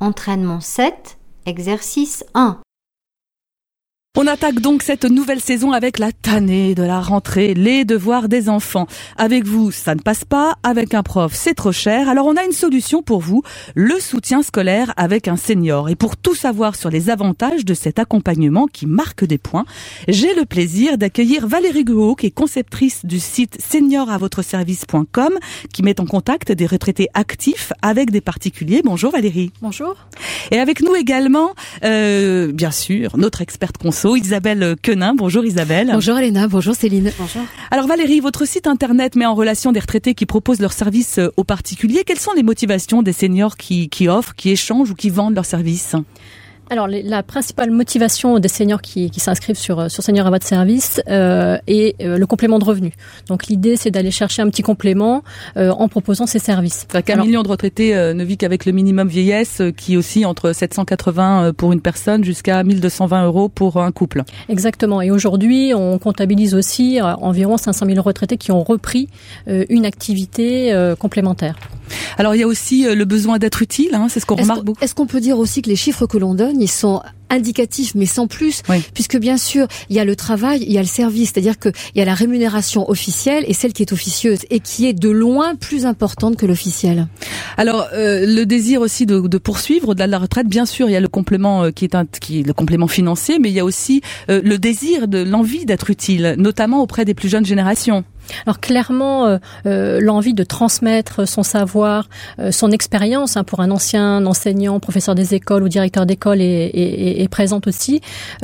Entraînement 7, exercice 1. On attaque donc cette nouvelle saison avec la tannée de la rentrée, les devoirs des enfants. Avec vous, ça ne passe pas. Avec un prof, c'est trop cher. Alors on a une solution pour vous, le soutien scolaire avec un senior. Et pour tout savoir sur les avantages de cet accompagnement qui marque des points, j'ai le plaisir d'accueillir Valérie Guaud, qui est conceptrice du site senioravotreservice.com, qui met en contact des retraités actifs avec des particuliers. Bonjour Valérie. Bonjour. Et avec nous également, bien sûr, notre experte conso, Isabelle Quenin. Bonjour Isabelle. Bonjour Elena, bonjour Céline. Bonjour. Alors Valérie, votre site internet met en relation des retraités qui proposent leurs services aux particuliers. Quelles sont les motivations des seniors qui offrent, qui échangent ou qui vendent leurs services ? Alors, la principale motivation des seniors qui s'inscrivent sur Senior à votre service est le complément de revenus. Donc, l'idée, c'est d'aller chercher un petit complément en proposant ces services. Qu'un million de retraités ne vit qu'avec le minimum vieillesse qui oscille entre 780 pour une personne jusqu'à 1220 € pour un couple. Exactement. Et aujourd'hui, on comptabilise aussi environ 500 000 retraités qui ont repris une activité complémentaire. Alors, il y a aussi le besoin d'être utile, c'est ce qu'on remarque beaucoup. Est-ce qu'on peut dire aussi que les chiffres que l'on donne, ils sont indicatifs, mais sans plus, oui. Puisque bien sûr, il y a le travail, il y a le service, c'est-à-dire qu'il y a la rémunération officielle et celle qui est officieuse et qui est de loin plus importante que l'officielle. Alors, le désir aussi de poursuivre au-delà de la retraite, bien sûr, il y a le complément qui est le complément financier, mais il y a aussi le désir, l'envie d'être utile, notamment auprès des plus jeunes générations. Alors clairement, l'envie de transmettre son savoir, son expérience, pour un ancien enseignant, professeur des écoles ou directeur d'école est présente aussi.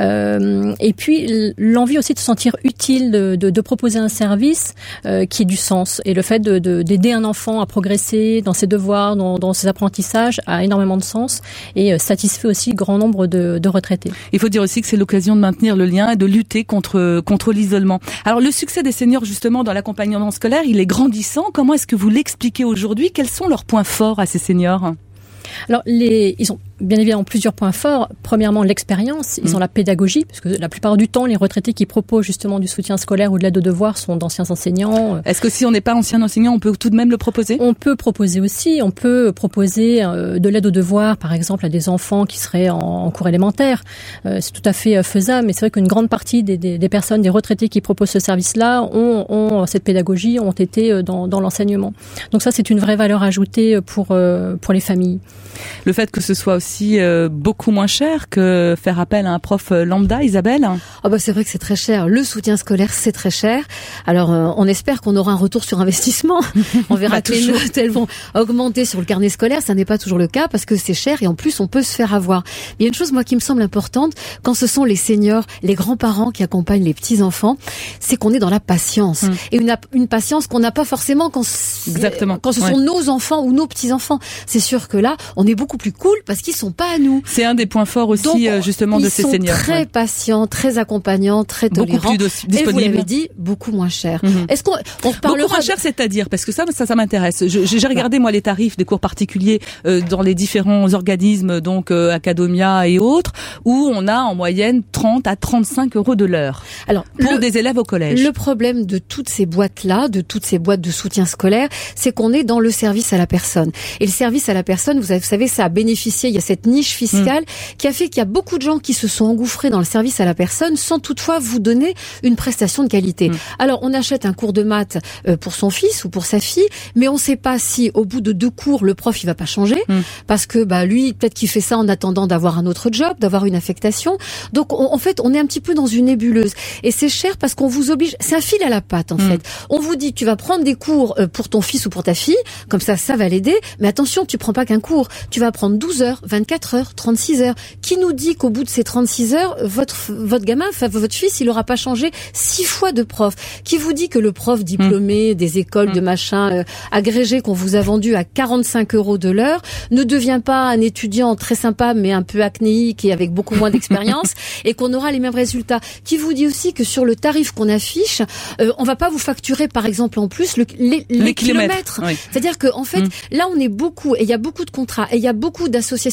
Et puis l'envie aussi de se sentir utile, de proposer un service qui ait du sens. Et le fait d'aider un enfant à progresser dans ses devoirs, dans ses apprentissages, a énormément de sens et satisfait aussi grand nombre de retraités. Il faut dire aussi que c'est l'occasion de maintenir le lien et de lutter contre l'isolement. Alors le succès des seniors justement dans l'accompagnement scolaire, il est grandissant. Comment est-ce que vous l'expliquez aujourd'hui ? Quels sont leurs points forts à ces seniors ? Alors, ils ont bien évidemment plusieurs points forts. Premièrement, l'expérience. Ils ont la pédagogie, parce que la plupart du temps, les retraités qui proposent justement du soutien scolaire ou de l'aide aux devoirs sont d'anciens enseignants. Est-ce que si on n'est pas ancien enseignant, on peut tout de même le proposer ? On peut proposer aussi. On peut proposer de l'aide aux devoirs, par exemple, à des enfants qui seraient en cours élémentaire. C'est tout à fait faisable, mais c'est vrai qu'une grande partie des personnes, des retraités qui proposent ce service-là ont cette pédagogie, ont été dans l'enseignement. Donc ça, c'est une vraie valeur ajoutée pour les familles. Le fait que ce soit aussi beaucoup moins cher que faire appel à un prof lambda, Isabelle ? C'est vrai que c'est très cher. Le soutien scolaire, c'est très cher. Alors, on espère qu'on aura un retour sur investissement. On verra que les notes, elles vont augmenter sur le carnet scolaire. Ça n'est pas toujours le cas parce que c'est cher et en plus, on peut se faire avoir. Il y a une chose, moi, qui me semble importante quand ce sont les seniors, les grands-parents qui accompagnent les petits-enfants, c'est qu'on est dans la patience. Et une patience qu'on n'a pas forcément quand ce sont nos enfants ou nos petits-enfants. C'est sûr que là, on est beaucoup plus cool parce qu'ils sont pas à nous. C'est un des points forts aussi. Donc, justement de ces seniors. Ils sont très patients, très accompagnants, très tolérants. Beaucoup plus disponibles. Et vous l'avez dit, beaucoup moins cher. Est-ce qu'on reparlera beaucoup moins cher, c'est-à-dire parce que ça m'intéresse. J'ai regardé moi les tarifs des cours particuliers dans les différents organismes, donc Academia et autres, où on a en moyenne 30 à 35 € de l'heure. Alors pour des élèves au collège. Le problème de toutes ces boîtes-là, de toutes ces boîtes de soutien scolaire, c'est qu'on est dans le service à la personne. Et le service à la personne, vous savez, ça a bénéficié, il y a cette niche fiscale qui a fait qu'il y a beaucoup de gens qui se sont engouffrés dans le service à la personne sans toutefois vous donner une prestation de qualité. Alors, on achète un cours de maths pour son fils ou pour sa fille, mais on ne sait pas si au bout de 2 cours, le prof, il va pas changer parce que lui, peut-être qu'il fait ça en attendant d'avoir un autre job, d'avoir une affectation. Donc, en fait, on est un petit peu dans une nébuleuse. Et c'est cher parce qu'on vous oblige, c'est un fil à la patte, en fait. On vous dit, tu vas prendre des cours pour ton fils ou pour ta fille, comme ça va l'aider, mais attention, tu prends pas qu'un cours. Tu vas prendre 12 heures, 24 heures, 36 heures. Qui nous dit qu'au bout de ces 36 heures, votre gamin, votre fils, il aura pas changé 6 fois de prof? Qui vous dit que le prof diplômé des écoles de machin agrégé qu'on vous a vendu à 45 € de l'heure ne devient pas un étudiant très sympa mais un peu acnéique et avec beaucoup moins d'expérience et qu'on aura les mêmes résultats? Qui vous dit aussi que sur le tarif qu'on affiche, on va pas vous facturer par exemple en plus les kilomètres. Oui. C'est-à-dire que en fait, là on est beaucoup et il y a beaucoup de contrats et il y a beaucoup d'associations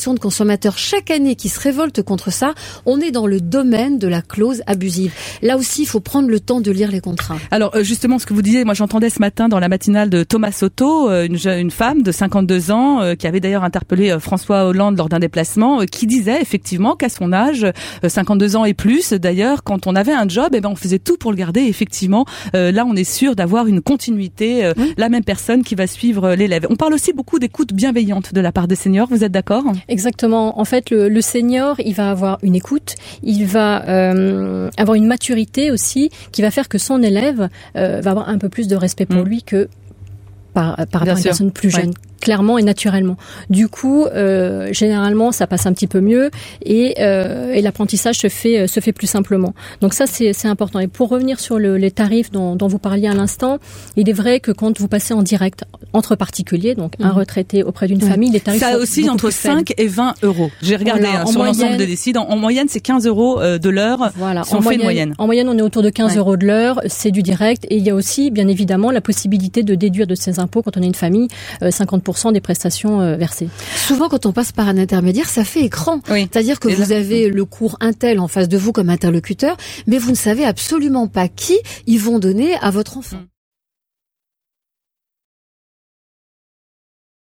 associations de consommateurs chaque année qui se révoltent contre ça, on est dans le domaine de la clause abusive. Là aussi, il faut prendre le temps de lire les contrats. Alors justement, ce que vous disiez, moi j'entendais ce matin dans la matinale de Thomas Soto, une femme de 52 ans qui avait d'ailleurs interpellé François Hollande lors d'un déplacement, qui disait effectivement qu'à son âge, 52 ans et plus d'ailleurs, quand on avait un job, on faisait tout pour le garder. Et effectivement, là on est sûr d'avoir une continuité, la même personne qui va suivre l'élève. On parle aussi beaucoup d'écoute bienveillante de la part des seniors, vous êtes d'accord ? Exactement. En fait, le senior, il va avoir une écoute, il va avoir une maturité aussi qui va faire que son élève va avoir un peu plus de respect pour lui que par rapport à une personne plus jeune. Clairement et naturellement. Du coup, généralement, ça passe un petit peu mieux et l'apprentissage se fait plus simplement. Donc ça, c'est important. Et pour revenir sur les tarifs dont vous parliez à l'instant, il est vrai que quand vous passez en direct entre particuliers, donc un retraité auprès d'une famille, les tarifs ça sont aussi entre 5 et 20 euros. J'ai regardé sur l'ensemble de décides. En moyenne, c'est 15 euros de l'heure. Voilà. Si on fait une moyenne. En moyenne, on est autour de 15 euros de l'heure. C'est du direct. Et il y a aussi, bien évidemment, la possibilité de déduire de ses impôts quand on a une famille 50% des prestations versées. Souvent, quand on passe par un intermédiaire, ça fait écran. Oui. C'est-à-dire que vous avez le cours Intel en face de vous comme interlocuteur, mais vous ne savez absolument pas qui ils vont donner à votre enfant.